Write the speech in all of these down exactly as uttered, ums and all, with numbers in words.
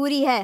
जरूरी है।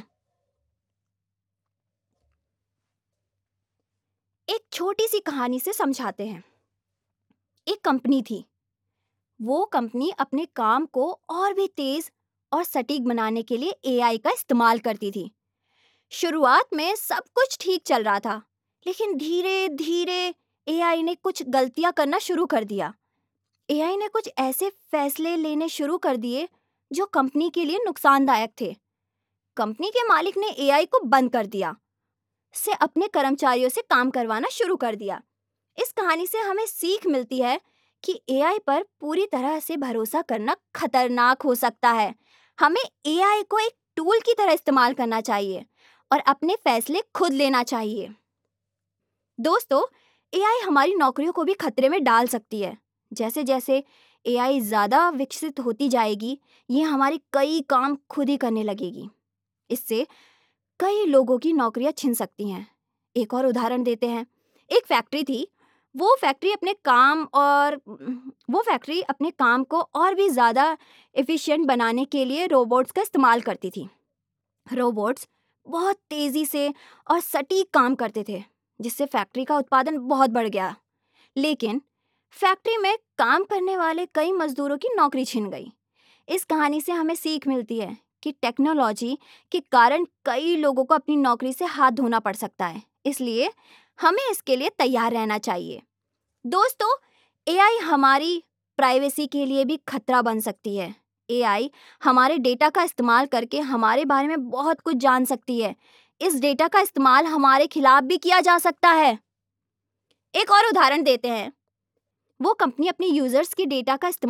एक छोटी सी कहानी से समझाते हैं। एक कंपनी थी। वो कंपनी अपने काम को और भी तेज और सटीक बनाने के लिए एआई का इस्तेमाल करती थी। शुरुआत में सब कुछ ठीक चल रहा था, लेकिन धीरे धीरे एआई ने कुछ गलतियां करना शुरू कर दिया। एआई ने कुछ ऐसे फैसले लेने शुरू कर दिए जो कंपनी के लिए नुकसानदायक थे। कंपनी के मालिक ने एआई को बंद कर दिया, से अपने कर्मचारियों से काम करवाना शुरू कर दिया। इस कहानी से हमें सीख मिलती है कि एआई पर पूरी तरह से भरोसा करना खतरनाक हो सकता है। हमें एआई को एक टूल की तरह इस्तेमाल करना चाहिए और अपने फैसले खुद लेना चाहिए। दोस्तों, एआई हमारी नौकरियों को भी खतरे में डाल सकती है। जैसे जैसे एआई ज़्यादा विकसित होती जाएगी, ये हमारे कई काम खुद ही करने लगेगी। इससे कई लोगों की नौकरियां छिन सकती हैं। एक और उदाहरण देते हैं। एक फैक्ट्री थी। वो फैक्ट्री अपने काम और वो फैक्ट्री अपने काम को और भी ज़्यादा एफिशिएंट बनाने के लिए रोबोट्स का इस्तेमाल करती थी। रोबोट्स बहुत तेज़ी से और सटीक काम करते थे, जिससे फैक्ट्री का उत्पादन बहुत बढ़ गया। लेकिन फैक्ट्री में काम करने वाले कई मजदूरों की नौकरी छिन गई। इस कहानी से हमें सीख मिलती है कि टेक्नोलॉजी के कारण कई लोगों को अपनी नौकरी से हाथ धोना पड़ सकता है। इसलिए हमें इसके लिए तैयार रहना चाहिए। दोस्तों, एआई हमारी प्राइवेसी के लिए भी खतरा बन सकती है। एआई हमारे डेटा का इस्तेमाल करके हमारे बारे में बहुत कुछ जान सकती है। इस डेटा का इस्तेमाल हमारे खिलाफ भी किया जा सकता है। एक और उदाहरण देते हैं। वो कंपनी अपने यूजर्स की डेटा का इस्तेमाल